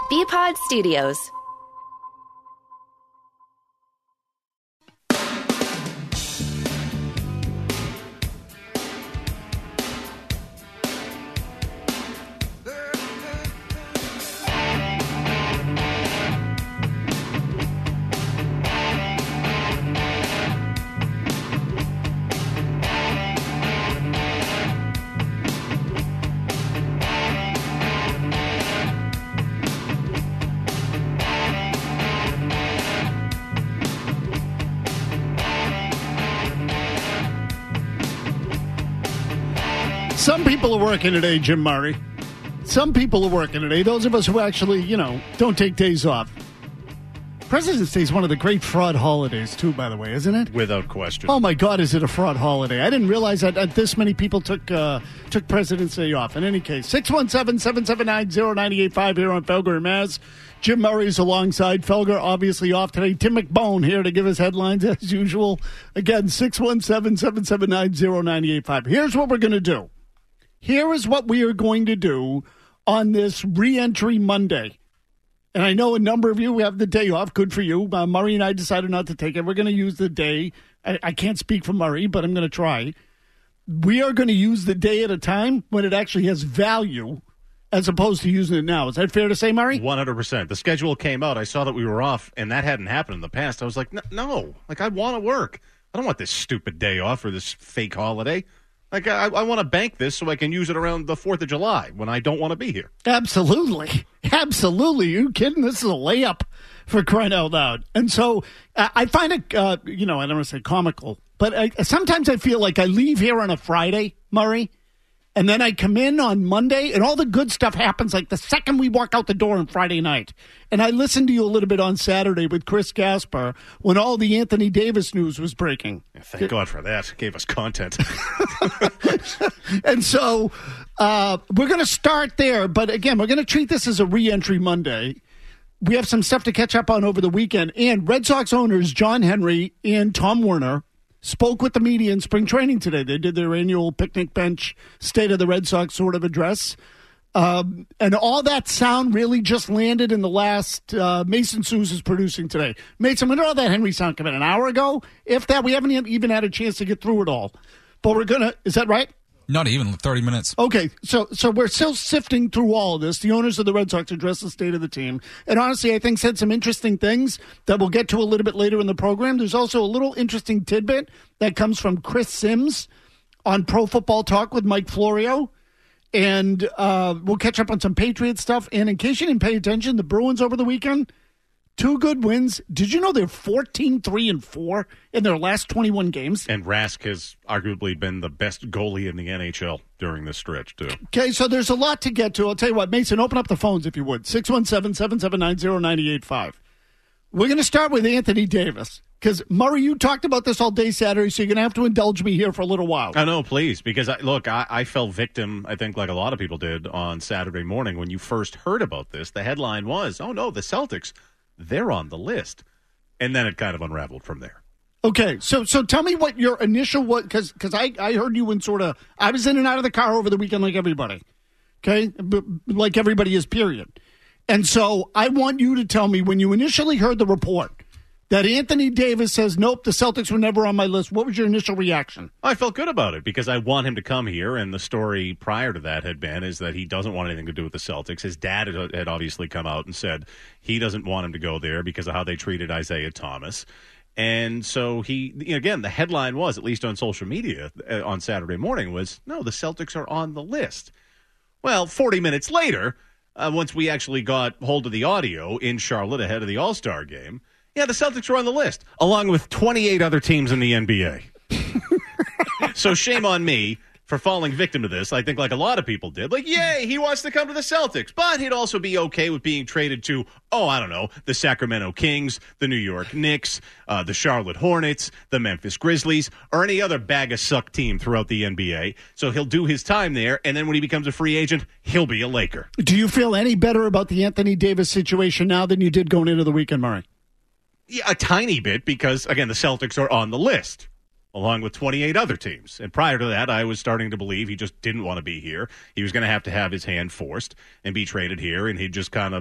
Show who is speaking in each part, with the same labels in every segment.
Speaker 1: BPod Studios.
Speaker 2: Some people are working today, Jim Murray. Some people are working today. Those of us who actually, don't take days off. President's Day is one of the great fraud holidays, too, by the way, isn't it?
Speaker 3: Without question.
Speaker 2: Oh, my God, is it a fraud holiday? I didn't realize that this many people took President's Day off. In any case, 617-779-0985 here on Felger and Maz. Jim Murray's alongside Felger, obviously off today. Tim McBone here to give us headlines as usual. Again, 617-779-0985. Here's what we're going to do. Here is what we are going to do on this re-entry Monday. And I know a number of you have the day off. Good for you. Murray and I decided not to take it. We're going to use the day. I can't speak for Murray, but I'm going to try. We are going to use the day at a time when it actually has value as opposed to using it now. Is that fair to say, Murray?
Speaker 3: 100%. The schedule came out. I saw that we were off, and that hadn't happened in the past. I was like, no. Like, I want to work. I don't want this stupid day off or this fake holiday. Like, I want to bank this so I can use it around the 4th of July when I don't want to be here.
Speaker 2: Absolutely. Absolutely. Are you kidding? This is a layup for crying out loud. And so I find it, I don't want to say comical, but sometimes I feel like I leave here on a Friday, Murray, and then I come in on Monday, and all the good stuff happens like the second we walk out the door on Friday night. And I listened to you a little bit on Saturday with Chris Gasper when all the Anthony Davis news was breaking.
Speaker 3: Yeah, thank God for that. Gave us content.
Speaker 2: And so we're going to start there. But again, we're going to treat this as a re-entry Monday. We have some stuff to catch up on over the weekend. And Red Sox owners John Henry and Tom Werner spoke with the media in spring training today. They did their annual picnic bench State of the Red Sox sort of address. And all that sound really just landed in the last Mason Suze is producing today. Mason, when did all that Henry sound come in? An hour ago? If that, we haven't even had a chance to get through it all. But we're going to, is that right?
Speaker 4: Not even 30 minutes.
Speaker 2: Okay, so we're still sifting through all of this. The owners of the Red Sox addressed the state of the team. And honestly, I think said some interesting things that we'll get to a little bit later in the program. There's also a little interesting tidbit that comes from Chris Sims on Pro Football Talk with Mike Florio. And we'll catch up on some Patriot stuff. And in case you didn't pay attention, the Bruins over the weekend, 2 good wins. Did you know they're 14-3-4 in their last 21 games?
Speaker 3: And Rask has arguably been the best goalie in the NHL during this stretch, too.
Speaker 2: Okay, so there's a lot to get to. I'll tell you what, Mason, open up the phones if you would. 617-779-0985. We're going to start with Anthony Davis. Because, Murray, you talked about this all day Saturday, so you're going to have to indulge me here for a little while.
Speaker 3: I know, please, because, I fell victim, I think, like a lot of people did on Saturday morning. When you first heard about this, the headline was, oh, no, the Celtics, they're on the list. And then it kind of unraveled from there.
Speaker 2: Okay, so tell me what your initial, because I heard you in sort of, I was in and out of the car over the weekend like everybody, okay? Like everybody is, period. And so I want you to tell me, when you initially heard the report, that Anthony Davis says, nope, the Celtics were never on my list. What was your initial reaction?
Speaker 3: I felt good about it because I want him to come here, and the story prior to that had been is that he doesn't want anything to do with the Celtics. His dad had obviously come out and said he doesn't want him to go there because of how they treated Isaiah Thomas. And so again, the headline was, at least on social media on Saturday morning, was, no, the Celtics are on the list. Well, 40 minutes later, once we actually got hold of the audio in Charlotte ahead of the All-Star game, yeah, the Celtics were on the list, along with 28 other teams in the NBA. So shame on me for falling victim to this. I think like a lot of people did. Like, yay, he wants to come to the Celtics. But he'd also be okay with being traded to, I don't know, the Sacramento Kings, the New York Knicks, the Charlotte Hornets, the Memphis Grizzlies, or any other bag-of-suck team throughout the NBA. So he'll do his time there, and then when he becomes a free agent, he'll be a Laker.
Speaker 2: Do you feel any better about the Anthony Davis situation now than you did going into the weekend, Murray?
Speaker 3: Yeah, a tiny bit, because, again, the Celtics are on the list, along with 28 other teams. And prior to that, I was starting to believe he just didn't want to be here. He was going to have his hand forced and be traded here, and he'd just kind of,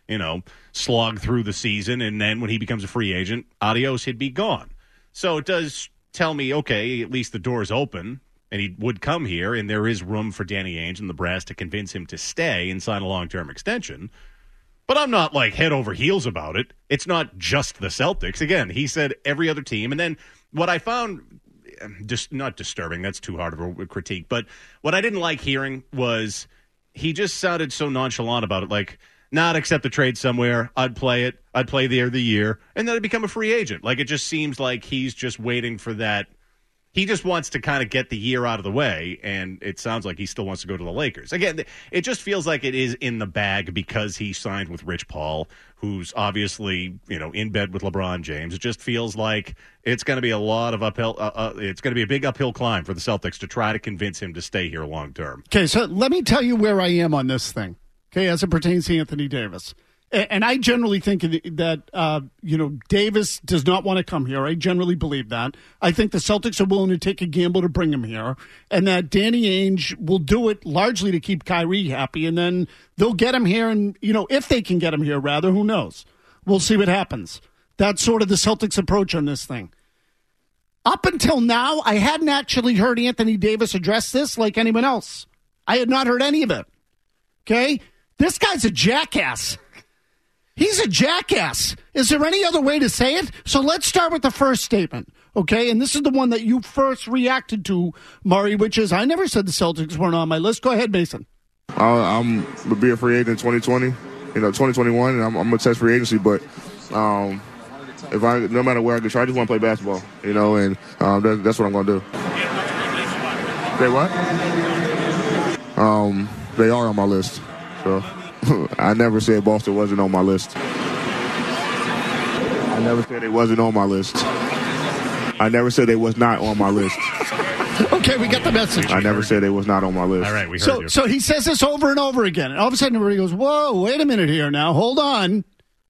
Speaker 3: slog through the season, and then when he becomes a free agent, adios, he'd be gone. So it does tell me, okay, at least the door's open, and he would come here, and there is room for Danny Ainge and the brass to convince him to stay and sign a long-term extension. But I'm not, head over heels about it. It's not just the Celtics. Again, he said every other team. And then what I found, just not disturbing, that's too hard of a critique, but what I didn't like hearing was he just sounded so nonchalant about it, not accept the trade somewhere, I'd play it, I'd play there the year, and then I'd become a free agent. It just seems like he's just waiting for that. He just wants to kind of get the year out of the way, and it sounds like he still wants to go to the Lakers. Again, it just feels like it is in the bag because he signed with Rich Paul, who's obviously, in bed with LeBron James. It just feels like it's going to be a lot of uphill. It's going to be a big uphill climb for the Celtics to try to convince him to stay here long term.
Speaker 2: Okay, so let me tell you where I am on this thing, okay, as it pertains to Anthony Davis. And I generally think that, Davis does not want to come here. I generally believe that. I think the Celtics are willing to take a gamble to bring him here, and that Danny Ainge will do it largely to keep Kyrie happy, and then they'll get him here, and, if they can get him here, rather, who knows? We'll see what happens. That's sort of the Celtics' approach on this thing. Up until now, I hadn't actually heard Anthony Davis address this like anyone else. I had not heard any of it. Okay? This guy's a jackass. He's a jackass. Is there any other way to say it? So let's start with the first statement, okay? And this is the one that you first reacted to, Murray, which is, I never said the Celtics weren't on my list. Go ahead, Mason.
Speaker 1: I'm going to be a free agent in 2020, 2021, and I'm going to test free agency. But no matter where I get, I just want to play basketball, and that's what I'm going to do. Say what? They are on my list, so... I never said Boston wasn't on my list. I never said it wasn't on my list. I never said they was not on my list.
Speaker 2: Okay, we got the message.
Speaker 1: I never said it was not on my list.
Speaker 3: All right, we heard you.
Speaker 2: So he says this over and over again. And all of a sudden everybody goes, whoa, wait a minute here now. Hold on.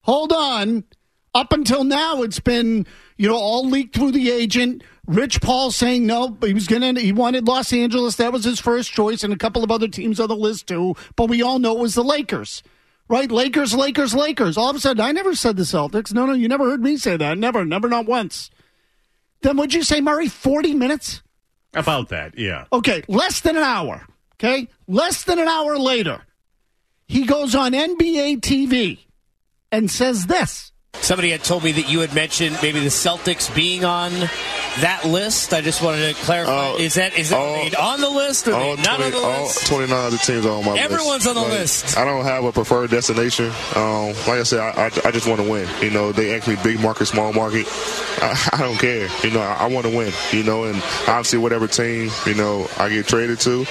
Speaker 2: Up until now, it's been, all leaked through the agent. Rich Paul saying no, he wanted Los Angeles. That was his first choice, and a couple of other teams on the list too. But we all know it was the Lakers, right? Lakers. All of a sudden, I never said the Celtics. No, you never heard me say that. Never, not once. Then what'd you say, Murray? 40 minutes?
Speaker 3: About that, yeah.
Speaker 2: Okay, less than an hour. Okay, less than an hour later, he goes on NBA TV and says this.
Speaker 4: Somebody had told me that you had mentioned maybe the Celtics being on that list. I just wanted to clarify. Is that on the list or not on the list?
Speaker 1: 29 other teams are on my list.
Speaker 4: Everyone's on the list.
Speaker 1: I don't have a preferred destination. Like I said, I just want to win. They ask me big market, small market. I don't care. I want to win. And obviously whatever team, I get traded to,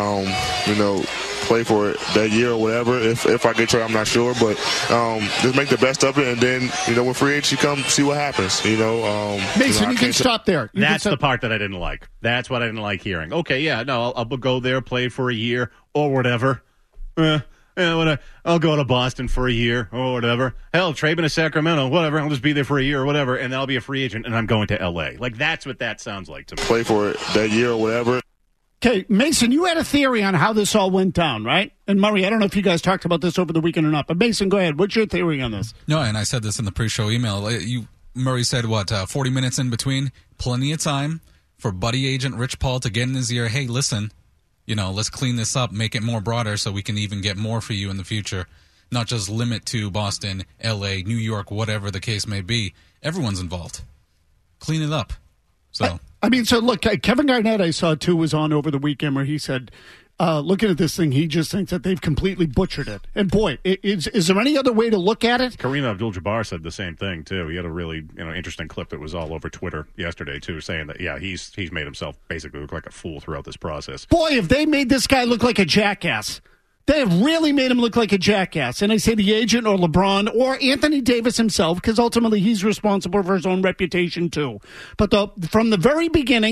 Speaker 1: play for it that year or whatever. If I get traded, I'm not sure. But just make the best of it. And then, when free agency comes, see what happens.
Speaker 2: Mason, you can stop there.
Speaker 3: That's the part that I didn't like. That's what I didn't like hearing. Okay, yeah, no, I'll go there, play for a year or whatever. I'll go to Boston for a year or whatever. Hell, trade me to Sacramento, whatever. I'll just be there for a year or whatever, and then I'll be a free agent, and I'm going to L.A. That's what that sounds like to me.
Speaker 1: Play for it that year or whatever.
Speaker 2: Okay, Mason, you had a theory on how this all went down, right? And Murray, I don't know if you guys talked about this over the weekend or not, but Mason, go ahead. What's your theory on this?
Speaker 5: No, and I said this in the pre-show email. Murray said, 40 minutes in between? Plenty of time for buddy agent Rich Paul to get in his ear. Hey, listen, let's clean this up, make it more broader so we can even get more for you in the future. Not just limit to Boston, L.A., New York, whatever the case may be. Everyone's involved. Clean it up. So...
Speaker 2: So look, Kevin Garnett, I saw too, was on over the weekend where he said, looking at this thing, he just thinks that they've completely butchered it. And boy, is there any other way to look at it?
Speaker 3: Kareem Abdul-Jabbar said the same thing too. He had a really interesting clip that was all over Twitter yesterday too, saying that he's made himself basically look like a fool throughout this process.
Speaker 2: Boy, if they made this guy look like a jackass. They have really made him look like a jackass. And I say the agent or LeBron or Anthony Davis himself, because ultimately he's responsible for his own reputation too. But from the very beginning,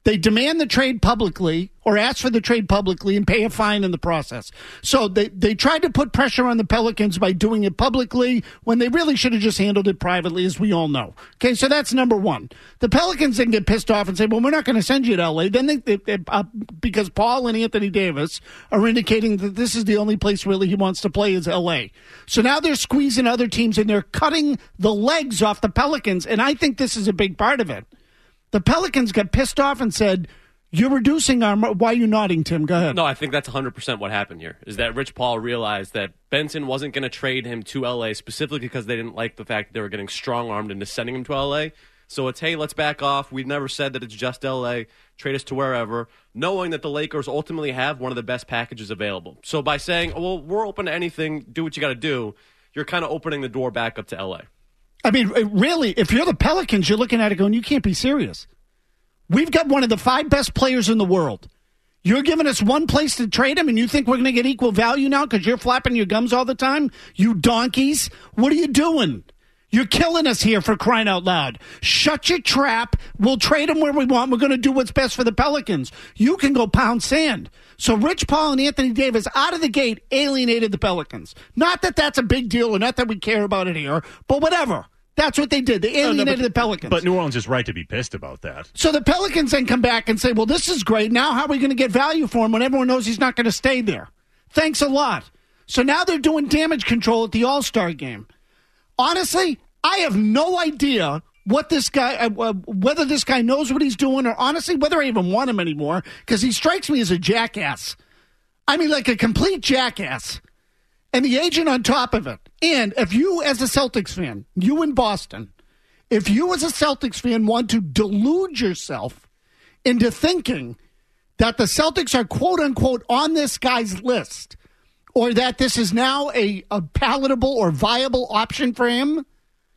Speaker 2: They demand the trade publicly or ask for the trade publicly and pay a fine in the process. So they tried to put pressure on the Pelicans by doing it publicly when they really should have just handled it privately, as we all know. Okay, so that's number one. The Pelicans then get pissed off and say, well, we're not going to send you to L.A. Then because Paul and Anthony Davis are indicating that this is the only place really he wants to play is L.A. So now they're squeezing other teams and they're cutting the legs off the Pelicans, and I think this is a big part of it. The Pelicans got pissed off and said, you're reducing our... Why are you nodding, Tim? Go ahead.
Speaker 6: No, I think that's 100% what happened here, is that Rich Paul realized that Benson wasn't going to trade him to L.A. specifically because they didn't like the fact that they were getting strong-armed into sending him to L.A. So it's, hey, let's back off. We've never said that it's just L.A. Trade us to wherever, knowing that the Lakers ultimately have one of the best packages available. So by saying, well, we're open to anything, do what you got to do, you're kind of opening the door back up to L.A.
Speaker 2: I mean, really, if you're the Pelicans, you're looking at it going, you can't be serious. We've got one of the 5 best players in the world. You're giving us one place to trade him, and you think we're going to get equal value now because you're flapping your gums all the time? You donkeys. What are you doing? You're killing us here, for crying out loud. Shut your trap. We'll trade him where we want. We're going to do what's best for the Pelicans. You can go pound sand. So Rich Paul and Anthony Davis, out of the gate, alienated the Pelicans. Not that that's a big deal or not that we care about it here, but whatever. That's what they did. They alienated the Pelicans.
Speaker 3: But New Orleans is right to be pissed about that.
Speaker 2: So the Pelicans then come back and say, well, this is great. Now how are we going to get value for him when everyone knows he's not going to stay there? Thanks a lot. So now they're doing damage control at the All-Star game. Honestly, I have no idea what this guy, whether this guy knows what he's doing or honestly whether I even want him anymore because he strikes me as a jackass. I mean, like a complete jackass. And the agent on top of it. And if you, as a Celtics fan, you in Boston, if you as a Celtics fan want to delude yourself into thinking that the Celtics are quote-unquote on this guy's list or that this is now a palatable or viable option for him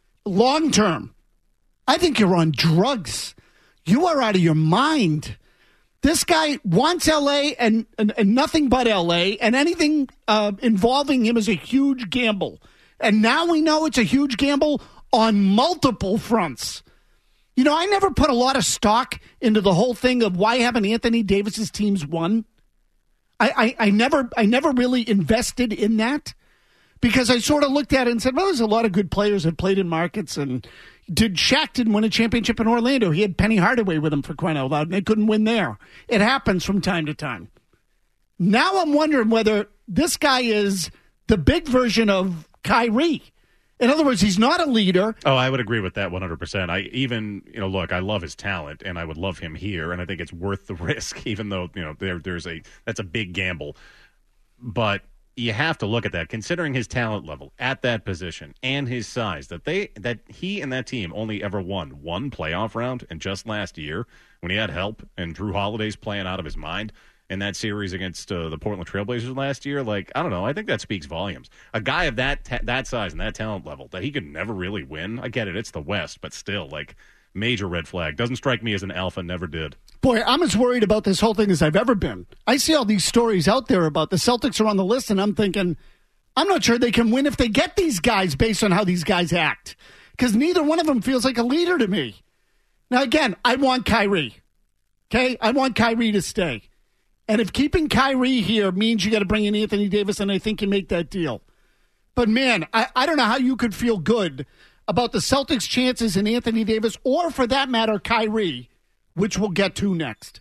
Speaker 2: long-term, I think you're on drugs. You are out of your mind. This guy wants L.A. and nothing but L.A., and anything involving him is a huge gamble. And now we know it's a huge gamble on multiple fronts. You know, I never put a lot of stock into the whole thing of why haven't Anthony Davis's teams won. I never really invested in that because I sort of looked at it and said, well, there's a lot of good players that played in markets and Shaq didn't win a championship in Orlando. He had Penny Hardaway with him for crying out loud, and they couldn't win there. It happens from time to time. Now I'm wondering whether this guy is the big version of Kyrie. In other words, he's not a leader.
Speaker 3: Oh, I would agree with that 100%. Look, I love his talent, and I would love him here, and I think it's worth the risk, even though, that's a big gamble. But you have to look at that, considering his talent level at that position and his size, that he and that team only ever won one playoff round, and just last year when he had help and Drew Holiday's playing out of his mind in that series against the Portland Trailblazers last year, like, I don't know, I think that speaks volumes. A guy of that size and that talent level, that he could never really win. I get it, it's the West, but still, like, major red flag. Doesn't strike me as an alpha, never did.
Speaker 2: Boy, I'm as worried about this whole thing as I've ever been. I see all these stories out there about the Celtics are on the list, and I'm thinking, I'm not sure they can win if they get these guys based on how these guys act, because neither one of them feels like a leader to me. Now, again, I want Kyrie. Okay? I want Kyrie to stay. And if keeping Kyrie here means you got to bring in Anthony Davis, and I think you make that deal. But, man, I don't know how you could feel good about the Celtics' chances in Anthony Davis, or for that matter, Kyrie, which we'll get to next.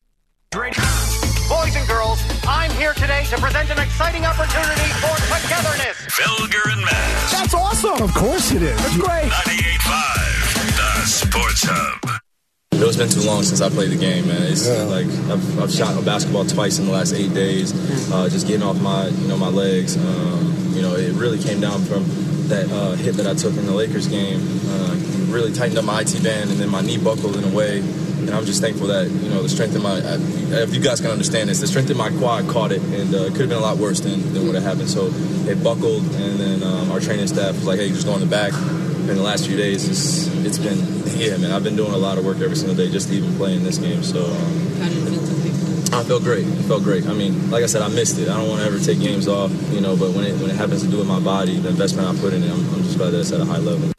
Speaker 7: Boys and girls, I'm here today to present an exciting opportunity for togetherness.
Speaker 8: Felger and Mazz.
Speaker 2: That's awesome. Of course it is. That's great.
Speaker 8: 98.5, the Sports Hub.
Speaker 9: It's been too long since I played the game, man. It's like I've shot a basketball twice in the last 8 days, just getting off my legs. It really came down from that hit that I took in the Lakers game. Really tightened up my IT band, and then my knee buckled in a way. And I'm just thankful that, the strength in my, if you guys can understand this, the strength in my quad caught it, and it could have been a lot worse than what had happened. So it buckled, and then our training staff was like, hey, just go in the back. In the last few days, it's been, man, I've been doing a lot of work every single day just to even play in this game. So
Speaker 10: how did it feel?
Speaker 9: I felt great. It felt great. I mean, like I said, I missed it. I don't want to ever take games off, but when it happens to do with my body, the investment I put in it, I'm just glad that it's at a high level.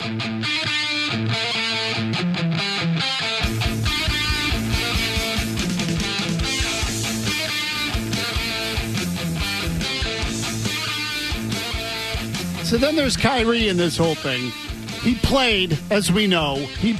Speaker 2: So then there's Kyrie in this whole thing. He played, as we know. He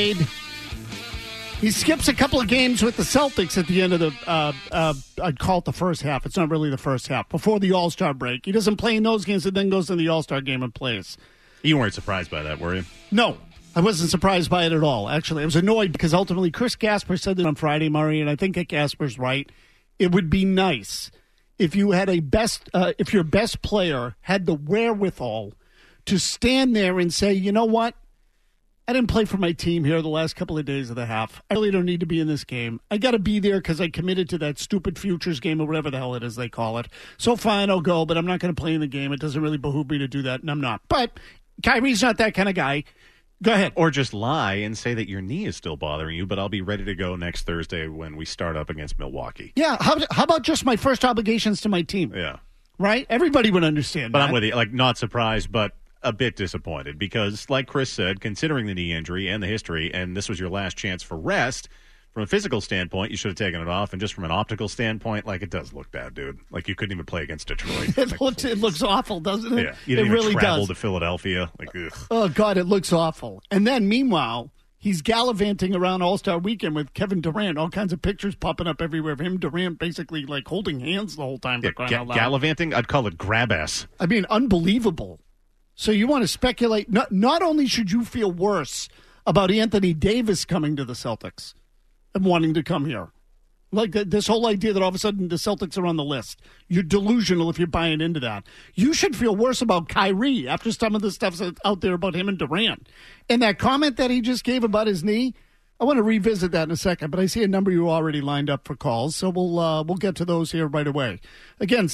Speaker 2: skips a couple of games with the Celtics at the end of the, I'd call it the first half. It's not really the first half. Before the All-Star break. He doesn't play in those games and then goes to the All-Star game and plays.
Speaker 3: You weren't surprised by that, were you?
Speaker 2: No, I wasn't surprised by it at all. Actually, I was annoyed because ultimately Chris Gasper said that on Friday, Murray, and I think that Gasper's right. It would be nice if you had if your best player had the wherewithal to stand there and say, you know what? I didn't play for my team here the last couple of days of the half. I really don't need to be in this game. I got to be there because I committed to that stupid futures game or whatever the hell it is they call it. So fine, I'll go, but I'm not going to play in the game. It doesn't really behoove me to do that, and I'm not. But Kyrie's not that kind of guy. Go ahead.
Speaker 3: Or just lie and say that your knee is still bothering you, but I'll be ready to go next Thursday when we start up against Milwaukee.
Speaker 2: Yeah, how about just my first obligations to my team?
Speaker 3: Yeah.
Speaker 2: Right? Everybody would understand
Speaker 3: but
Speaker 2: that.
Speaker 3: I'm with you. Like, not surprised, but a bit disappointed because, like Chris said, considering the knee injury and the history, and this was your last chance for rest, from a physical standpoint, you should have taken it off, and just from an optical standpoint, like, it does look bad, dude. Like, you couldn't even play against Detroit.
Speaker 2: It looks awful, doesn't it?
Speaker 3: Yeah, you didn't
Speaker 2: it
Speaker 3: even
Speaker 2: really
Speaker 3: travel
Speaker 2: does.
Speaker 3: to Philadelphia. Like, ugh.
Speaker 2: Oh, God, it looks awful. And then, meanwhile, he's gallivanting around All-Star Weekend with Kevin Durant. All kinds of pictures popping up everywhere of him, Durant, basically, like, holding hands the whole time.
Speaker 3: Gallivanting? I'd call it grab-ass.
Speaker 2: I mean, unbelievable. So you want to speculate. Not only should you feel worse about Anthony Davis coming to the Celtics and wanting to come here. Like this whole idea that all of a sudden the Celtics are on the list. You're delusional if you're buying into that. You should feel worse about Kyrie after some of the stuff's out there about him and Durant. And that comment that he just gave about his knee, I want to revisit that in a second, but I see a number you already lined up for calls, so we'll get to those here right away. Again,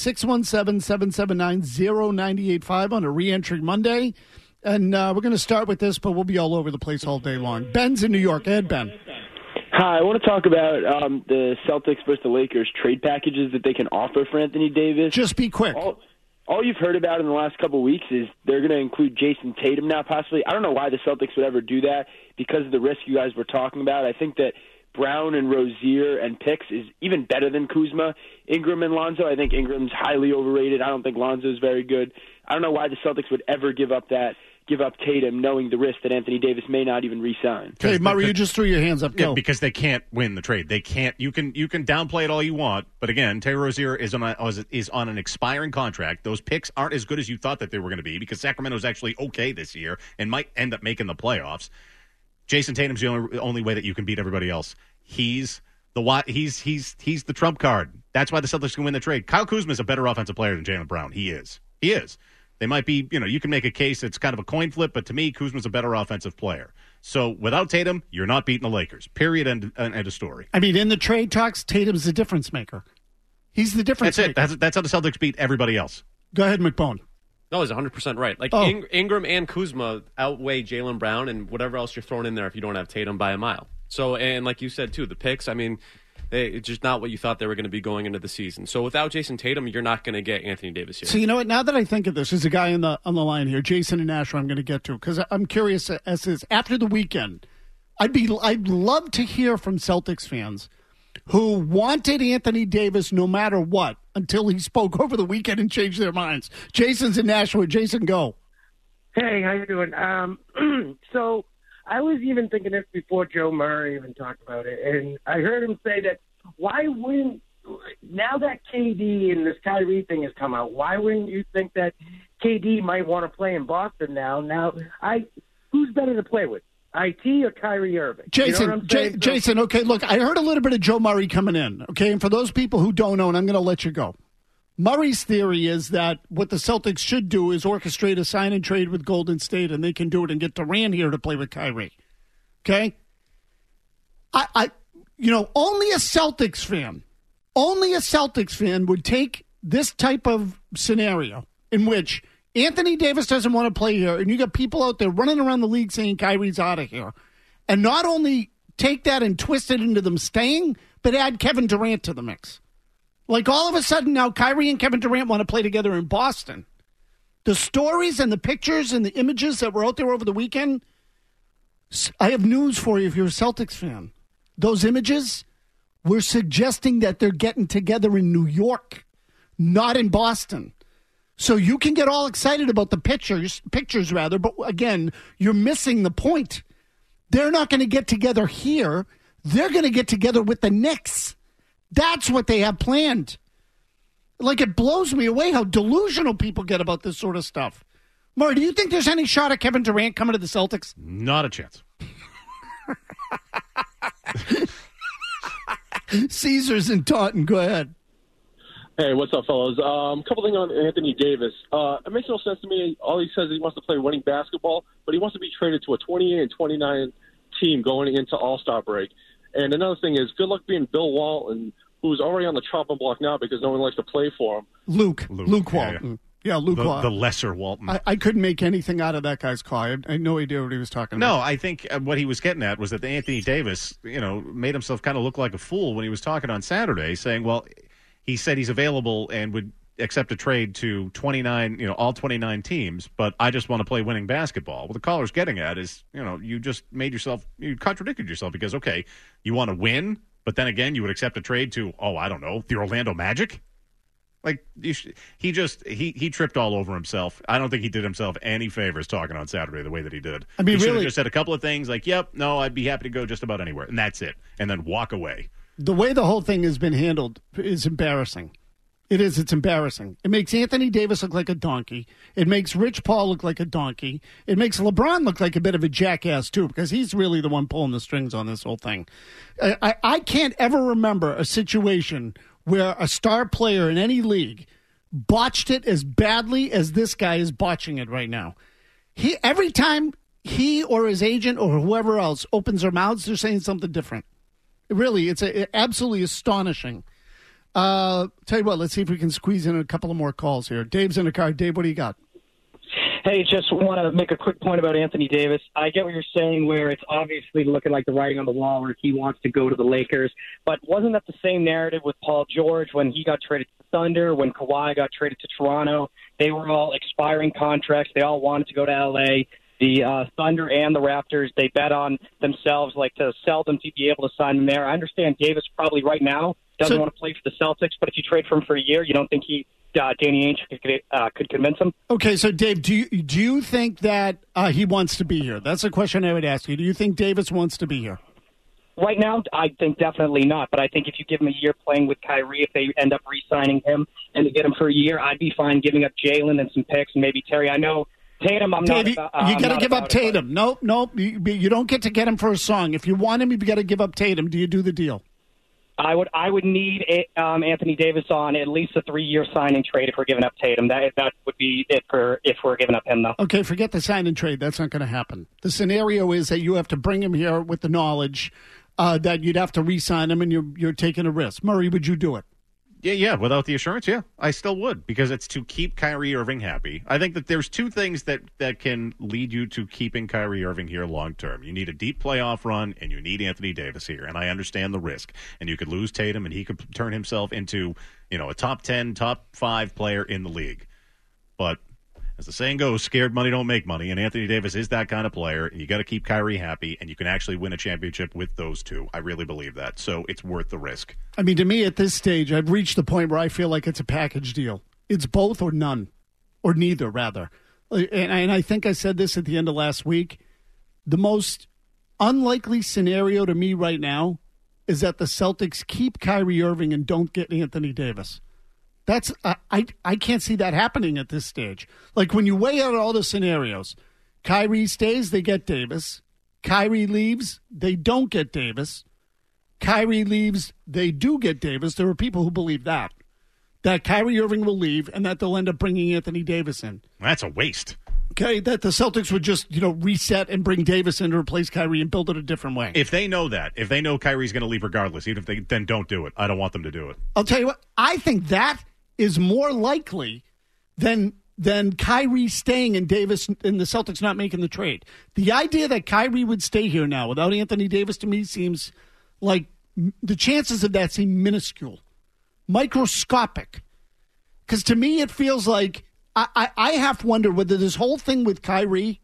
Speaker 2: 617-779-0985 on a re-entry Monday. And we're going to start with this, but we'll be all over the place all day long. Ben's in New York. Go ahead, Ben.
Speaker 11: Hi, I want to talk about the Celtics versus the Lakers trade packages that they can offer for Anthony Davis.
Speaker 2: Just be quick.
Speaker 11: All you've heard about in the last couple of weeks is they're going to include Jason Tatum now, possibly. I don't know why the Celtics would ever do that because of the risk you guys were talking about. I think that Brown and Rozier and picks is even better than Kuzma. Ingram and Lonzo, I think Ingram's highly overrated. I don't think Lonzo's very good. I don't know why the Celtics would ever give up Tatum, knowing the risk that Anthony Davis may not even re-sign.
Speaker 2: Okay, Murray, you just threw your hands up. Go.
Speaker 3: Yeah, because they can't win the trade. They can't. You can downplay it all you want, but again, Terry Rozier is on an expiring contract. Those picks aren't as good as you thought that they were going to be because Sacramento's actually okay this year and might end up making the playoffs. Jason Tatum's the only way that you can beat everybody else. He's the trump card. That's why the Celtics can win the trade. Kyle Kuzma is a better offensive player than Jaylen Brown. He is. They might be, you can make a case it's kind of a coin flip, but to me, Kuzma's a better offensive player. So without Tatum, you're not beating the Lakers. Period. End of story.
Speaker 2: I mean, in the trade talks, Tatum's the difference maker. He's the difference maker.
Speaker 3: That's it. That's how the Celtics beat everybody else.
Speaker 2: Go ahead, McBone.
Speaker 6: No, he's 100% right. Like Ingram and Kuzma outweigh Jaylen Brown and whatever else you're throwing in there if you don't have Tatum by a mile. So, and like you said, too, the picks, I mean, it's just not what you thought they were going to be going into the season. So without Jason Tatum, you're not going to get Anthony Davis here.
Speaker 2: So you know what? Now that I think of this, there's a guy on the line here, Jason and Asher. I'm going to get to because I'm curious as is after the weekend. I'd love to hear from Celtics fans who wanted Anthony Davis no matter what until he spoke over the weekend and changed their minds. Jason's in Nashua. Jason, go.
Speaker 12: Hey, how you doing? So I was even thinking this before Joe Murray even talked about it, and I heard him say that why wouldn't, now that KD and this Kyrie thing has come out, why wouldn't you think that KD might want to play in Boston now? Who's better to play with, IT or Kyrie Irving?
Speaker 2: Jason, Jason, okay, look, I heard a little bit of Joe Murray coming in, okay, and for those people who don't know, and I'm going to let you go. Murray's theory is that what the Celtics should do is orchestrate a sign and trade with Golden State, and they can do it and get Durant here to play with Kyrie. Okay? Only a Celtics fan would take this type of scenario in which Anthony Davis doesn't want to play here, and you got people out there running around the league saying Kyrie's out of here, and not only take that and twist it into them staying, but add Kevin Durant to the mix. Like, all of a sudden now, Kyrie and Kevin Durant want to play together in Boston. The stories and the pictures and the images that were out there over the weekend, I have news for you if you're a Celtics fan. Those images were suggesting that they're getting together in New York, not in Boston. So you can get all excited about the pictures, but again, you're missing the point. They're not going to get together here. They're going to get together with the Knicks. That's what they have planned. Like, it blows me away how delusional people get about this sort of stuff. Murray, do you think there's any shot at Kevin Durant coming to the Celtics?
Speaker 3: Not a chance.
Speaker 2: Caesars and Taunton, go ahead.
Speaker 13: Hey, what's up, fellas? Couple things on Anthony Davis. It makes no sense to me. All he says is he wants to play winning basketball, but he wants to be traded to a 28 and 29 team going into All-Star break. And another thing is, good luck being Bill Walton, who's already on the chopping block now because no one likes to play for him.
Speaker 2: Luke Walton. Yeah, Luke Walton.
Speaker 3: The lesser Walton.
Speaker 2: I couldn't make anything out of that guy's call. I had no idea what he was talking about.
Speaker 3: No, I think what he was getting at was that Anthony Davis, made himself kind of look like a fool when he was talking on Saturday, saying, well, he said he's available and would accept a trade to 29, all 29 teams, but I just want to play winning basketball. What the caller's getting at is, you just you contradicted yourself because, okay, you want to win, but then again, you would accept a trade to, I don't know, the Orlando Magic? Like, he tripped all over himself. I don't think he did himself any favors talking on Saturday the way that he did.
Speaker 2: I mean,
Speaker 3: he should
Speaker 2: really,
Speaker 3: have just said a couple of things like, yep, no, I'd be happy to go just about anywhere, and that's it, and then walk away.
Speaker 2: The way the whole thing has been handled is embarrassing. It is. It's embarrassing. It makes Anthony Davis look like a donkey. It makes Rich Paul look like a donkey. It makes LeBron look like a bit of a jackass, too, because he's really the one pulling the strings on this whole thing. I can't ever remember a situation where a star player in any league botched it as badly as this guy is botching it right now. Every time he or his agent or whoever else opens their mouths, they're saying something different. Really, it's absolutely astonishing. Tell you what, let's see if we can squeeze in a couple of more calls here. Dave's in the car. Dave, what do you got?
Speaker 14: Hey, just want to make a quick point about Anthony Davis. I get what you're saying where it's obviously looking like the writing on the wall where he wants to go to the Lakers. But wasn't that the same narrative with Paul George when he got traded to the Thunder, when Kawhi got traded to Toronto? They were all expiring contracts. They all wanted to go to L.A. The Thunder and the Raptors, they bet on themselves to sell them to be able to sign them there. I understand Davis probably right now doesn't want to play for the Celtics, but if you trade for him for a year, you don't think Danny Ainge could convince him?
Speaker 2: Okay, so Dave, do you think that he wants to be here? That's a question I would ask you. Do you think Davis wants to be here?
Speaker 14: Right now, I think definitely not. But I think if you give him a year playing with Kyrie, if they end up re-signing him and to get him for a year, I'd be fine giving up Jalen and some picks and maybe Terry. I know Tatum, you got
Speaker 2: to give up Tatum. Nope. You don't get to get him for a song. If you want him, you've got to give up Tatum. Do you do the deal?
Speaker 14: I would need Anthony Davis on at least a 3-year signing trade if we're giving up Tatum. That would be it for if we're giving up him, though.
Speaker 2: Okay, forget the sign and trade. That's not going to happen. The scenario is that you have to bring him here with the knowledge that you'd have to re-sign him, and you're taking a risk. Murray, would you do it?
Speaker 3: Yeah, without the assurance, yeah, I still would, because it's to keep Kyrie Irving happy. I think that there's two things that can lead you to keeping Kyrie Irving here long term. You need a deep playoff run, and you need Anthony Davis here, and I understand the risk. And you could lose Tatum, and he could turn himself into, a top 10, top 5 player in the league. But as the saying goes, scared money don't make money, and Anthony Davis is that kind of player, and you got to keep Kyrie happy, and you can actually win a championship with those two. I really believe that, so it's worth the risk.
Speaker 2: I mean, to me, at this stage, I've reached the point where I feel like it's a package deal. It's both or none, or neither, rather. And I think I said this at the end of last week. The most unlikely scenario to me right now is that the Celtics keep Kyrie Irving and don't get Anthony Davis. That's I can't see that happening at this stage. Like, when you weigh out all the scenarios, Kyrie stays, they get Davis. Kyrie leaves, they don't get Davis. Kyrie leaves, they do get Davis. There are people who believe that Kyrie Irving will leave and that they'll end up bringing Anthony Davis in.
Speaker 3: That's a waste.
Speaker 2: Okay, that the Celtics would just, reset and bring Davis in to replace Kyrie and build it a different way.
Speaker 3: If they know that, if they know Kyrie's going to leave regardless, even if they then don't do it, I don't want them to do it.
Speaker 2: I'll tell you what, I think that is more likely than Kyrie staying and Davis and the Celtics not making the trade. The idea that Kyrie would stay here now without Anthony Davis, to me, seems like the chances of that seem minuscule, microscopic. Because to me, it feels like I have to wonder whether this whole thing with Kyrie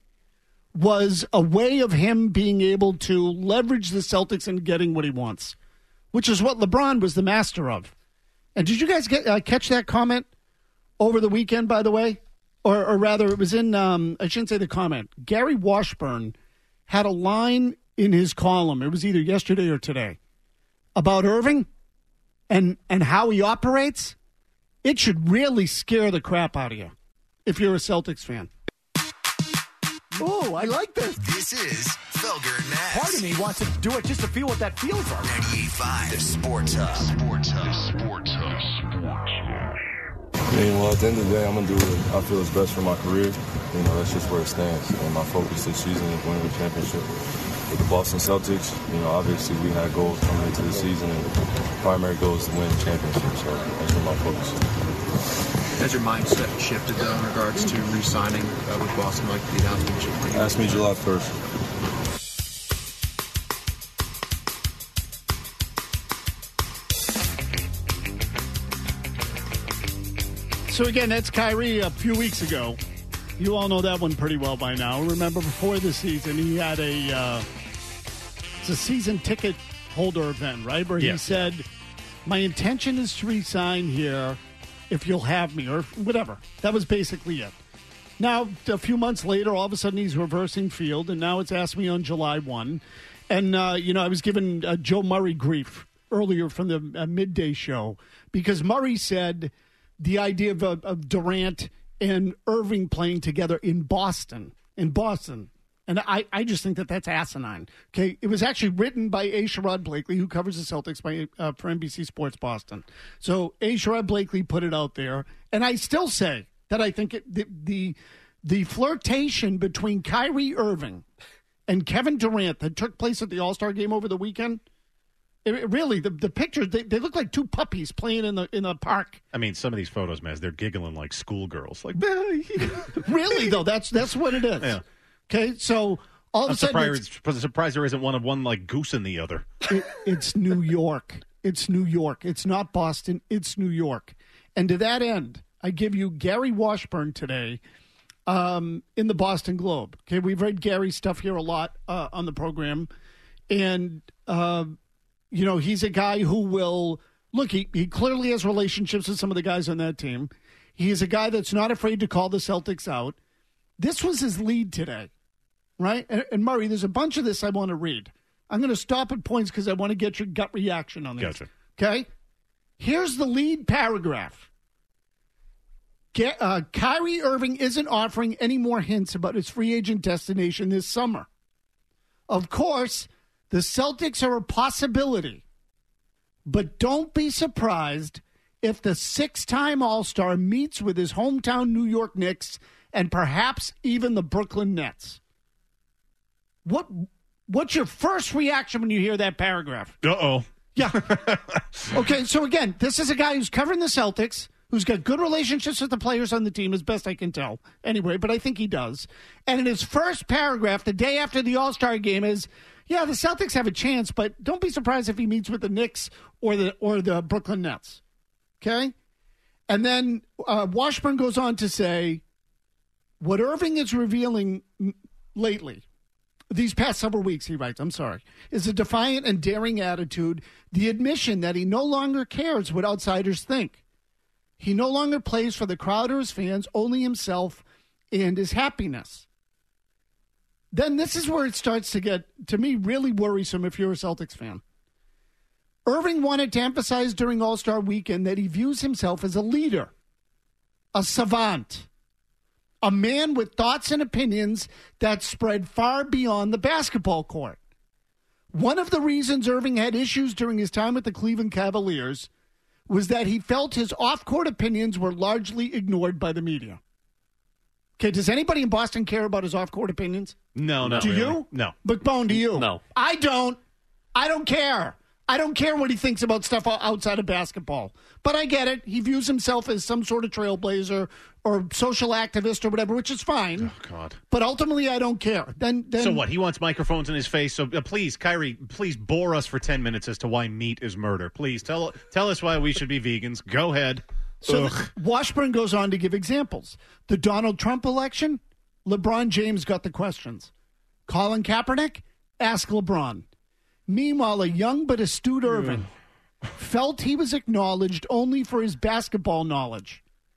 Speaker 2: was a way of him being able to leverage the Celtics and getting what he wants, which is what LeBron was the master of. And did you guys catch that comment over the weekend, by the way, or rather it was in, I shouldn't say the comment. Gary Washburn had a line in his column, it was either yesterday or today, about Irving and how he operates. It should really scare the crap out of you if you're a Celtics fan. Oh, I like this.
Speaker 15: This is Felger and Mazz.
Speaker 7: Part of me wants to do it just to feel what that feels like.
Speaker 15: 98.5, the Sports Hub. Sports Hub.
Speaker 16: I mean, well, at the end of the day, I'm going to do what I feel is best for my career. You know, that's just where it stands. And my focus this season is winning the championship. With the Boston Celtics, you know, obviously we had goals coming into the season, and the primary goal is to win the championship. So that's where my focus is.
Speaker 17: Has your mindset shifted, though, in regards to re-signing with Boston, like the announcement?
Speaker 16: Ask me July 1st.
Speaker 2: So, again, that's Kyrie a few weeks ago. You all know that one pretty well by now. Remember, before the season, he had it's a season ticket holder event, right? Where he said, my intention is to resign here if you'll have me, or whatever. That was basically it. Now, a few months later, all of a sudden he's reversing field, and now it's asked me on July 1. And, I was giving Joe Murray grief earlier from the midday show because Murray said the idea of Durant and Irving playing together in Boston. And I just think that's asinine. Okay, it was actually written by A. Sherrod Blakely, who covers the Celtics for NBC Sports Boston. So A. Sherrod Blakely put it out there, and I still say that I think the flirtation between Kyrie Irving and Kevin Durant that took place at the All-Star game over the weekend. Really, the pictures, they look like two puppies playing in the park.
Speaker 3: I mean, some of these photos, Maz, they're giggling like schoolgirls. Like,
Speaker 2: really, though, that's what it is. Yeah. Okay, so all of a sudden...
Speaker 3: I'm surprised there isn't one like goose in the other.
Speaker 2: It's New York. It's New York. It's not Boston. It's New York. And to that end, I give you Gary Washburn today in the Boston Globe. Okay, we've read Gary's stuff here a lot on the program. And... he's a guy who will look. He clearly has relationships with some of the guys on that team. He is a guy that's not afraid to call the Celtics out. This was his lead today, right? And Murray, there's a bunch of this I want to read. I'm going to stop at points because I want to get your gut reaction on this.
Speaker 3: Gotcha.
Speaker 2: Okay? Here's the lead paragraph. Kyrie Irving isn't offering any more hints about his free agent destination this summer. Of course, the Celtics are a possibility, but don't be surprised if the six-time All-Star meets with his hometown New York Knicks and perhaps even the Brooklyn Nets. What's your first reaction when you hear that paragraph?
Speaker 3: Uh-oh.
Speaker 2: Yeah. Okay, so again, this is a guy who's covering the Celtics, who's got good relationships with the players on the team, as best I can tell. Anyway, but I think he does. And in his first paragraph, the day after the All-Star game is, yeah, the Celtics have a chance, but don't be surprised if he meets with the Knicks or the Brooklyn Nets. Okay? And then Washburn goes on to say, what Irving is revealing lately, these past several weeks, he writes, is a defiant and daring attitude, the admission that he no longer cares what outsiders think. He no longer plays for the crowd or his fans, only himself and his happiness. Then this is where it starts to get, to me, really worrisome if you're a Celtics fan. Irving wanted to emphasize during All-Star Weekend that he views himself as a leader, a savant, a man with thoughts and opinions that spread far beyond the basketball court. One of the reasons Irving had issues during his time with the Cleveland Cavaliers was that he felt his off-court opinions were largely ignored by the media. Okay, does anybody in Boston care about his off-court opinions?
Speaker 3: No, not
Speaker 2: do
Speaker 3: really.
Speaker 2: You?
Speaker 3: No.
Speaker 2: McBone, do you?
Speaker 6: No.
Speaker 2: I don't care. I don't care what he thinks about stuff outside of basketball. But I get it. He views himself as some sort of trailblazer or social activist or whatever, which is fine.
Speaker 3: Oh, God.
Speaker 2: But ultimately, I don't care. Then
Speaker 3: So what? He wants microphones in his face. So please, Kyrie, please bore us for 10 minutes as to why meat is murder. Please tell us why we should be vegans. Go ahead.
Speaker 2: So Washburn goes on to give examples. The Donald Trump election, LeBron James got the questions. Colin Kaepernick, ask LeBron. Meanwhile, a young but astute Irving felt he was acknowledged only for his basketball knowledge.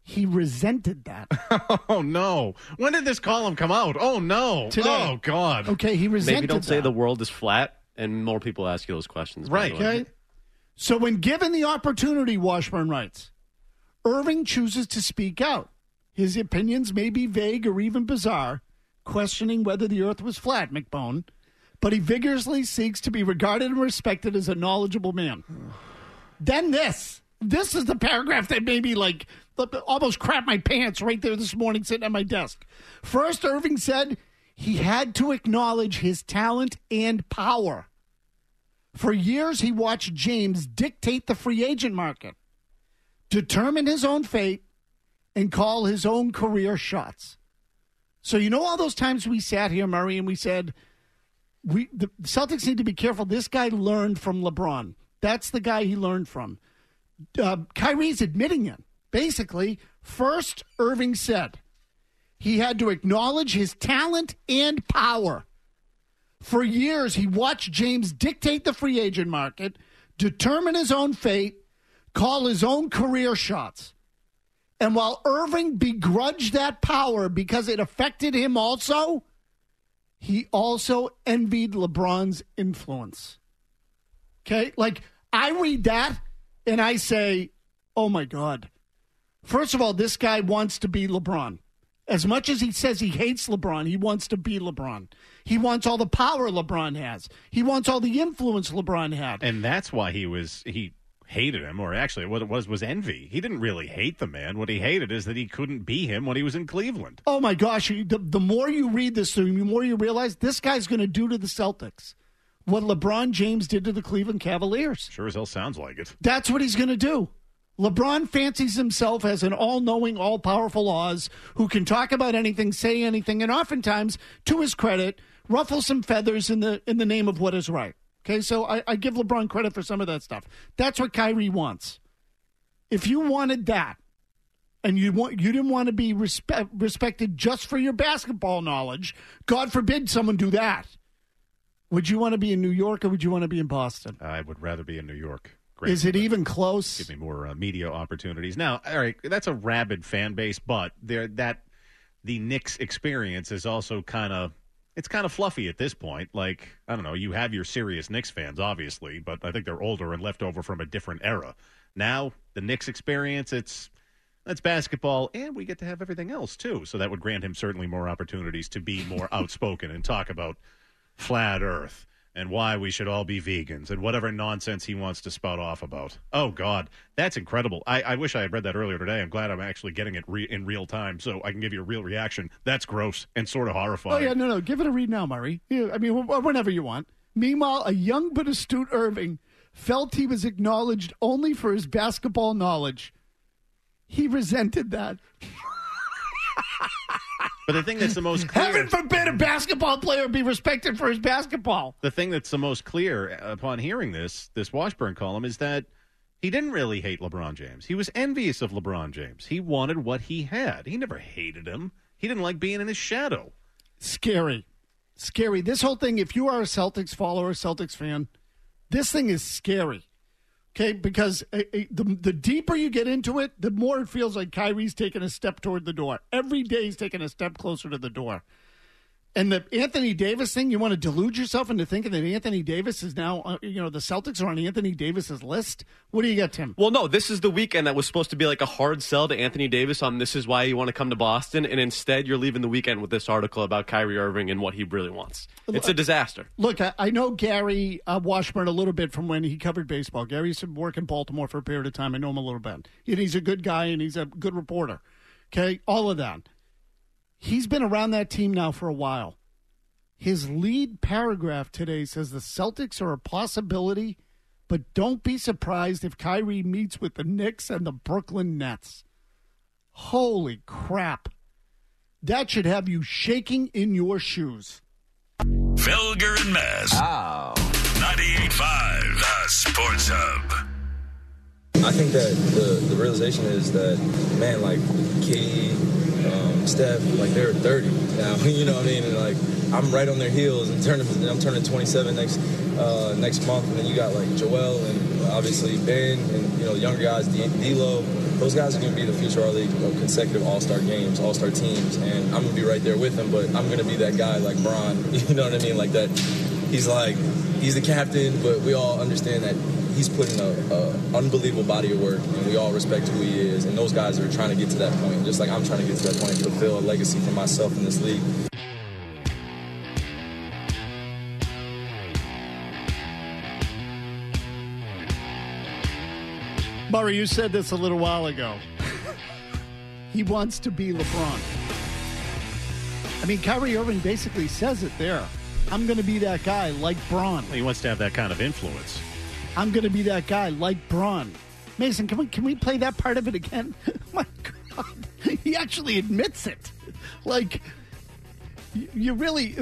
Speaker 2: He resented that.
Speaker 3: Oh, no. When did this column come out? Oh, no.
Speaker 2: Today.
Speaker 3: Oh, God.
Speaker 2: Okay, he resented
Speaker 6: Maybe don't say
Speaker 2: that.
Speaker 6: the world is flat, and more people ask you those questions.
Speaker 3: Right.
Speaker 2: Okay. So when given the opportunity, Washburn writes, Irving chooses to speak out. His opinions may be vague or even bizarre, questioning whether the earth was flat, McBone, but he vigorously seeks to be regarded and respected as a knowledgeable man. Then this is the paragraph that made me almost crap my pants right there this morning sitting at my desk. First, Irving said he had to acknowledge his talent and power. For years, he watched James dictate the free agent market, determine his own fate, and call his own career shots. So you know all those times we sat here, Murray, and we said, the Celtics need to be careful. This guy learned from LeBron. That's the guy he learned from. Kyrie's admitting it. Basically, first, Irving said he had to acknowledge his talent and power. For years, he watched James dictate the free agent market, determine his own fate, call his own career shots. And while Irving begrudged that power because it affected him also, he also envied LeBron's influence. Okay? I read that and I say, oh my God. First of all, this guy wants to be LeBron. As much as he says he hates LeBron, he wants to be LeBron. He wants all the power LeBron has. He wants all the influence LeBron had.
Speaker 3: And that's why he hated him, or actually what it was envy. He didn't really hate the man. What he hated is that he couldn't be him when he was in Cleveland.
Speaker 2: Oh my gosh, the more you read this, the more you realize this guy's going to do to the Celtics what LeBron James did to the Cleveland Cavaliers.
Speaker 3: Sure as hell sounds like it.
Speaker 2: That's what he's going to do. LeBron fancies himself as an all-knowing, all-powerful Oz who can talk about anything, say anything, and oftentimes, to his credit, ruffle some feathers in the name of what is right. Okay, so I give LeBron credit for some of that stuff. That's what Kyrie wants. If you wanted that, and you didn't want to be respected just for your basketball knowledge, God forbid someone do that. Would you want to be in New York or would you want to be in Boston?
Speaker 3: I would rather be in New York.
Speaker 2: Great. Is it even close?
Speaker 3: Give me more media opportunities. Now, all right, that's a rabid fan base, but the Knicks experience is also kind of fluffy at this point. I don't know, you have your serious Knicks fans, obviously, but I think they're older and left over from a different era. Now, the Knicks experience, that's basketball, and we get to have everything else, too. So that would grant him certainly more opportunities to be more outspoken and talk about flat earth and why we should all be vegans and whatever nonsense he wants to spout off about. Oh, God, that's incredible. I wish I had read that earlier today. I'm glad I'm actually getting it in real time so I can give you a real reaction. That's gross and sort of horrifying.
Speaker 2: Oh, yeah, no. Give it a read now, Murray. I mean, whenever you want. Meanwhile, a young but astute Irving felt he was acknowledged only for his basketball knowledge. He resented that.
Speaker 3: But the thing that's the most clear...
Speaker 2: Heaven forbid a basketball player be respected for his basketball.
Speaker 3: The thing that's the most clear upon hearing this Washburn column is that he didn't really hate LeBron James. He was envious of LeBron James. He wanted what he had. He never hated him. He didn't like being in his shadow.
Speaker 2: Scary. This whole thing, if you are a Celtics follower, a Celtics fan, this thing is scary. Okay, because the deeper you get into it, the more it feels like Kyrie's taking a step toward the door. Every day he's taking a step closer to the door. And the Anthony Davis thing, you want to delude yourself into thinking that Anthony Davis is now, the Celtics are on Anthony Davis's list? What do you got, Tim?
Speaker 6: Well, no, this is the weekend that was supposed to be like a hard sell to Anthony Davis on this is why you want to come to Boston, and instead you're leaving the weekend with this article about Kyrie Irving and what he really wants. It's a disaster.
Speaker 2: Look, I know Gary Washburn a little bit from when he covered baseball. Gary used to work in Baltimore for a period of time. I know him a little bit. And he's a good guy, and he's a good reporter. Okay, all of that. He's been around that team now for a while. His lead paragraph today says the Celtics are a possibility, but don't be surprised if Kyrie meets with the Knicks and the Brooklyn Nets. Holy crap. That should have you shaking in your shoes.
Speaker 8: Felger and Maz.
Speaker 15: Oh.
Speaker 8: 98.5, the Sports Hub.
Speaker 9: I think that the realization is that, man, KD, Steph, they're 30 now, you know what I mean? And, I'm right on their heels and I'm turning 27 next month. And then you got, Joel and obviously Ben and, younger guys, D'Lo. those guys are going to be the future of our league of consecutive all-star games, all-star teams, and I'm going to be right there with them, but I'm going to be that guy like Bron, you know what I mean? Like that, he's the captain, but we all understand that he's putting a unbelievable body of work, and we all respect who he is, and those guys are trying to get to that point, just like I'm trying to get to that point, fulfill a legacy for myself in this league.
Speaker 2: Murray, you said this a little while ago. He wants to be LeBron. I mean, Kyrie Irving basically says it there. I'm going to be that guy like Bron.
Speaker 3: He wants to have that kind of influence.
Speaker 2: I'm going to be that guy like Bron. Mason, can we play that part of it again? My God. He actually admits it. Like, you really...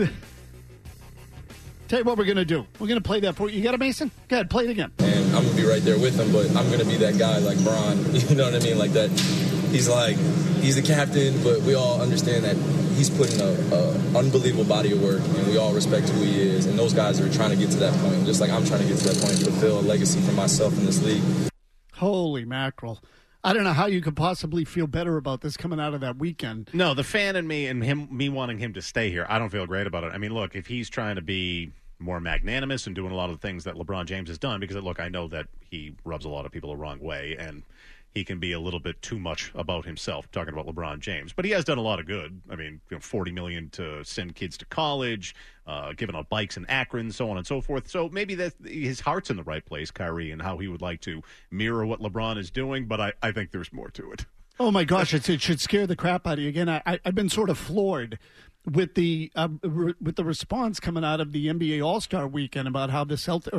Speaker 2: Tell you what we're going to do. We're going to play that for you. You got it, Mason? Go ahead, play it again.
Speaker 9: And I'm going to be right there with him, but I'm going to be that guy like Bron. You know what I mean? Like that. He's the captain, but we all understand that he's putting a unbelievable body of work, and we all respect who he is. And those guys are trying to get to that point, just like I'm trying to get to that point, fulfill a legacy for myself in this league.
Speaker 2: Holy mackerel. I don't know how you could possibly feel better about this coming out of that weekend.
Speaker 3: No, the fan in me and me wanting him to stay here, I don't feel great about it. I mean, look, if he's trying to be more magnanimous and doing a lot of the things that LeBron James has done, because, look, I know that he rubs a lot of people the wrong way, and he can be a little bit too much about himself, talking about LeBron James. But he has done a lot of good. I mean, $40 million to send kids to college, giving out bikes in Akron, so on and so forth. So maybe that his heart's in the right place, Kyrie, and how he would like to mirror what LeBron is doing. But I think there's more to it.
Speaker 2: Oh, my gosh, it should scare the crap out of you. Again, I've been sort of floored with the response coming out of the NBA All-Star Weekend about how the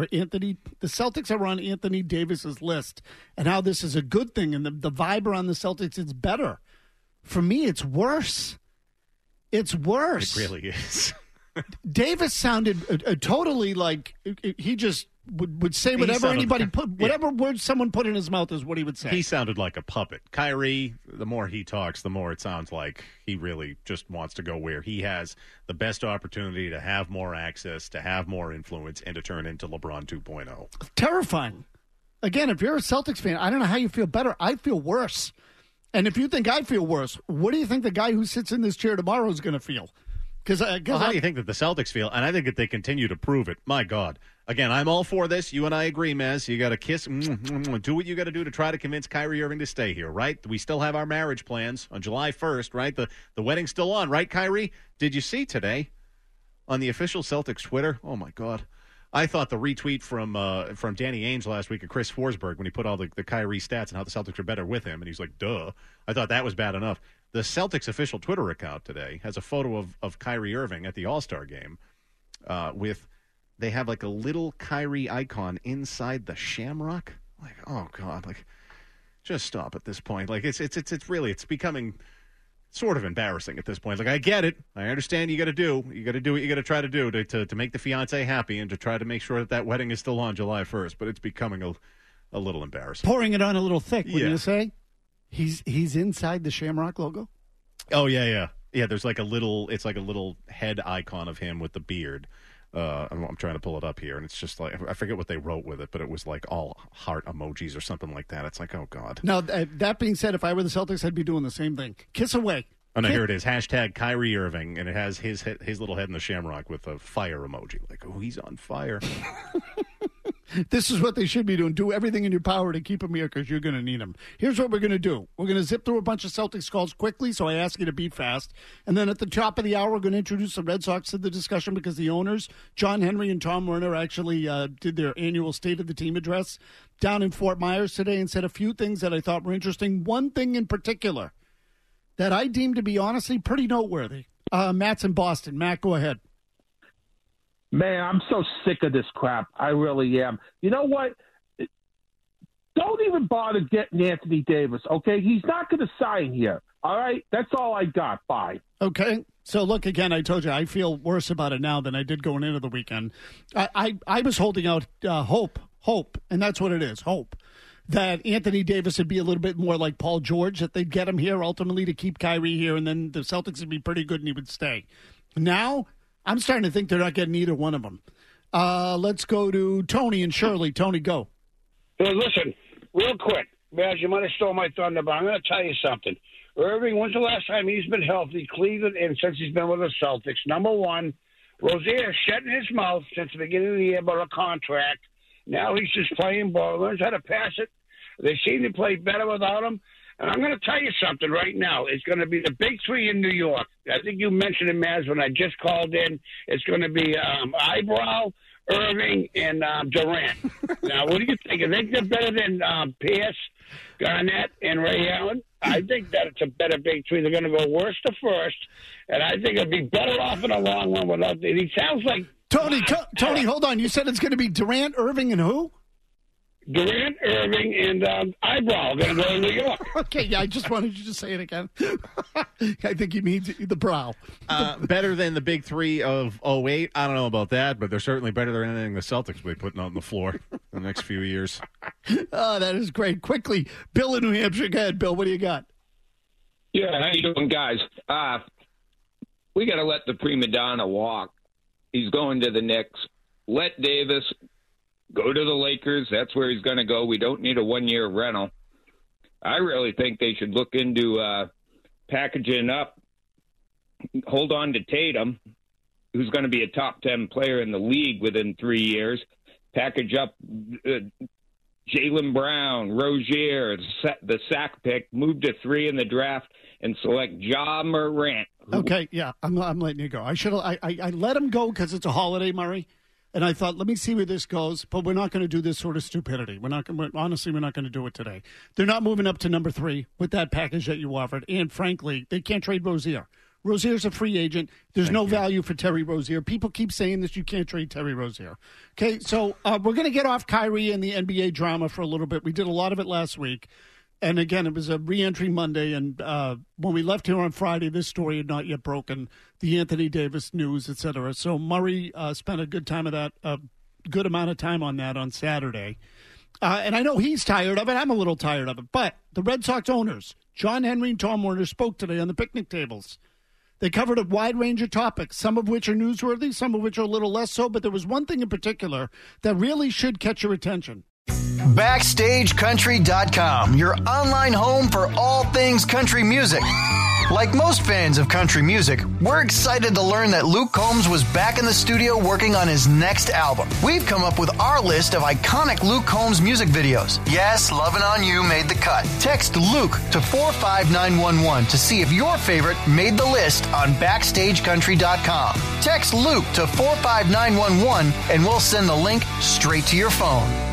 Speaker 2: Celtics are on Anthony Davis's list and how this is a good thing, and the vibe around the Celtics is better. For me, it's worse. It's worse.
Speaker 3: It really is.
Speaker 2: Davis sounded totally like he just would say whatever whatever word someone put in his mouth is what he would say.
Speaker 3: He sounded like a puppet. Kyrie, the more he talks, the more it sounds like he really just wants to go where he has the best opportunity to have more access, to have more influence, and to turn into LeBron 2.0.
Speaker 2: Terrifying. Again, if you're a Celtics fan, I don't know how you feel better. I feel worse. And if you think I feel worse, what do you think the guy who sits in this chair tomorrow is going to feel?
Speaker 3: How do you think that the Celtics feel? And I think that they continue to prove it. My God. Again, I'm all for this. You and I agree, Mez. You got to kiss, do what you got to do to try to convince Kyrie Irving to stay here, right? We still have our marriage plans on July 1st, right? The wedding's still on, right, Kyrie? Did you see today on the official Celtics Twitter? Oh, my God. I thought the retweet from Danny Ainge last week at Chris Forsberg when he put all the Kyrie stats and how the Celtics are better with him, and he's like, duh. I thought that was bad enough. The Celtics official Twitter account today has a photo of Kyrie Irving at the All-Star game they have like a little Kyrie icon inside the shamrock. Like, oh, God, like, just stop at this point. Like, it's becoming sort of embarrassing at this point. Like, I get it. I understand you got to do what you got to try to do to make the fiance happy and to try to make sure that wedding is still on July 1st, but it's becoming a little embarrassing.
Speaker 2: Pouring it on a little thick, wouldn't you say? He's inside the Shamrock logo?
Speaker 3: Oh, yeah. Yeah, there's like a little head icon of him with the beard. I'm trying to pull it up here, and it's just like, I forget what they wrote with it, but it was like all heart emojis or something like that. It's like, oh, God.
Speaker 2: Now, that being said, if I were the Celtics, I'd be doing the same thing. Kiss away.
Speaker 3: Oh, no, here it is. Hashtag Kyrie Irving, and it has his little head in the shamrock with a fire emoji. Like, oh, he's on fire.
Speaker 2: This is what they should be doing. Do everything in your power to keep him here because you're going to need him. Here's what we're going to do. We're going to zip through a bunch of Celtics calls quickly, so I ask you to be fast. And then at the top of the hour, we're going to introduce the Red Sox to the discussion because the owners, John Henry and Tom Werner, actually did their annual State of the Team address down in Fort Myers today and said a few things that I thought were interesting. One thing in particular that I deemed to be honestly pretty noteworthy. Matt's in Boston. Matt, go ahead.
Speaker 18: Man, I'm so sick of this crap. I really am. You know what? Don't even bother getting Anthony Davis, okay? He's not going to sign here, all right? That's all I got. Bye.
Speaker 2: Okay. So, look, again, I told you, I feel worse about it now than I did going into the weekend. I was holding out hope, and that's what it is, hope, that Anthony Davis would be a little bit more like Paul George, that they'd get him here ultimately to keep Kyrie here, and then the Celtics would be pretty good and he would stay. Now, I'm starting to think they're not getting either one of them. Let's go to Tony and Shirley. Tony, go.
Speaker 12: Hey, listen, real quick.
Speaker 19: Baz, you might have stole my thunder, but I'm going to tell you something. Irving, when's the last time he's been healthy? Cleveland, and since he's been with the Celtics. Number one, Rozier shutting his mouth since the beginning of the year about a contract. Now he's just playing ball, learns how to pass it. They seem to play better without him. And I'm going to tell you something right now. It's going to be the big three in New York. I think you mentioned it, Maz, when I just called in. It's going to be Eyebrow, Irving, and Durant. Now, what do you think? You think they're better than Pierce, Garnett, and Ray Allen? I think that it's a better big three. They're going to go worst to first, and I think it'll be better off in the long run without it. He sounds like
Speaker 2: Tony, hold on. You said it's going to be Durant, Irving, and who?
Speaker 19: Durant, Irving, and Eyebrow going to go to New York.
Speaker 2: Okay, yeah, I just wanted you to say it again. I think he means the brow.
Speaker 3: Better than the big three of 08? I don't know about that, but they're certainly better than anything the Celtics will be putting on the floor in the next few years.
Speaker 2: Oh, that is great. Quickly, Bill in New Hampshire. Go ahead, Bill. What do you got?
Speaker 20: Yeah, how you doing, guys? We got to let the prima donna walk. He's going to the Knicks. Let Davis go to the Lakers. That's where he's going to go. We don't need a one-year rental. I really think they should look into packaging up, hold on to Tatum, who's going to be a top 10 player in the league within 3 years, package up Jaylen Brown, Rozier, the sack pick, move to 3 in the draft, and select Ja Morant.
Speaker 2: Okay, yeah, I'm letting you go. I let him go because it's a holiday, Murray. And I thought, let me see where this goes, but we're not going to do this sort of stupidity. Honestly, we're not going to do it today. They're not moving up to number 3 with that package that you offered. And frankly, they can't trade Rozier. Rozier's a free agent. There's no value for Terry Rozier. People keep saying this. You can't trade Terry Rozier. Okay, so we're going to get off Kyrie and the NBA drama for a little bit. We did a lot of it last week. And again, it was a re-entry Monday, and when we left here on Friday, this story had not yet broken, the Anthony Davis news, et cetera. So Murray spent a good amount of time on that on Saturday. And I know he's tired of it. I'm a little tired of it. But the Red Sox owners, John Henry and Tom Werner, spoke today on the picnic tables. They covered a wide range of topics, some of which are newsworthy, some of which are a little less so, but there was one thing in particular that really should catch your attention.
Speaker 21: BackstageCountry.com, your online home for all things country music. Like most fans of country music, we're excited to learn that Luke Combs was back in the studio working on his next album. We've come up with our list of iconic Luke Combs music videos. Yes, Lovin' On You made the cut. Text Luke to 45911 to see if your favorite made the list on BackstageCountry.com. Text Luke to 45911 and we'll send the link straight to your phone.